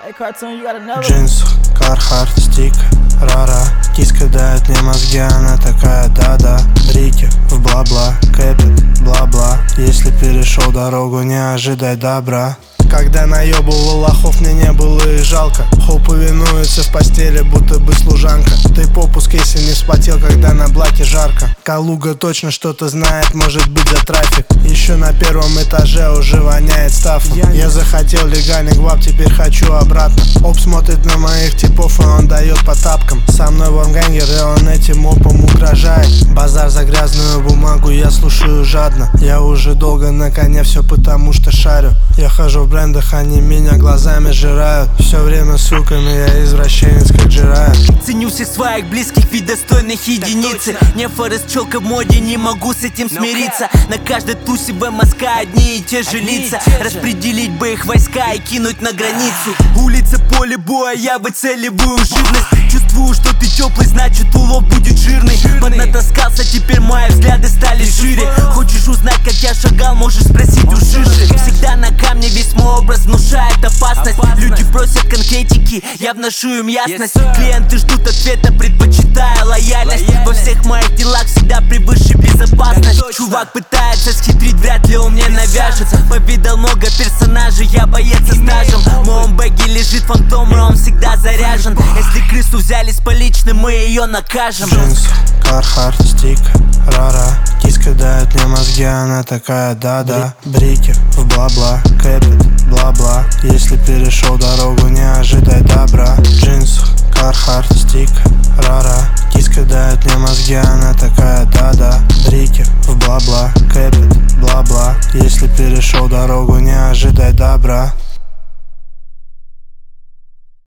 Джинс, Carhartt, стик, рара. Киска дает мне мозги, она такая да-да. Брики в бла-бла, кэпит, бла-бла. Если перешел дорогу, не ожидай добра. Когда наебывал лохов, мне не было их жалко. Хоу повинуется в постели, будто бы служанка. Ты попу с кейси не вспотел, когда на блаке жарко. Калуга точно что-то знает, может быть за трафик. Еще на первом этаже уже воняет стафом. Я захотел легальный гвап, теперь хочу обратно. Оп смотрит на моих типов, и он дает по тапкам. Со мной вангангер, и он этим опом угрожает. Базар за грязную бумагу, я слушаю жадно. Я уже долго на коне, все потому что шарю. Я хожу в брендах, они меня глазами жирают. Все время суками, я извращенец, как Джирая. Ценю всех своих близких, ведь достойных единицы. Не Форест, челка в моде, не могу с этим смириться. На каждой тусе в МСК одни и те же лица. Распределить бы их войска и кинуть на границу. Улица, поле боя, я выцеливаю живность. Чувствую, что ты теплый, значит улов будет жирный. Поднатаскался, теперь мои взгляды стали шире. Хочешь узнать, как я шагал, можешь спросить у Шиши. Всегда на камне весь мой образ внушает опасность. Люди просят конкретики, я вношу им ясность. Клиенты ждут ответа, предпочитая лояльность. Во всех моих делах всегда превыше безопасность. Чувак пытается схитрить, вряд ли он мне навяжется. Повидал много персонажей, я боец со стажем. В моем бэге лежит фантом, и он всегда заряжен. Если крысу взяли с поличным, мы ее накажем. Джинс, Carhartt, стик, рара. Киска дает мне мозги, она такая да-да. Брики в бла-бла, кэпит, бла-бла. Если перешел дорогу, не ожидай добра. Джинс, Carhartt, стик, рара. Киска дает мне мозги, она такая да-да. Брики в бла-бла, кэпит, бла-бла. Если перешел дорогу, не ожидай добра.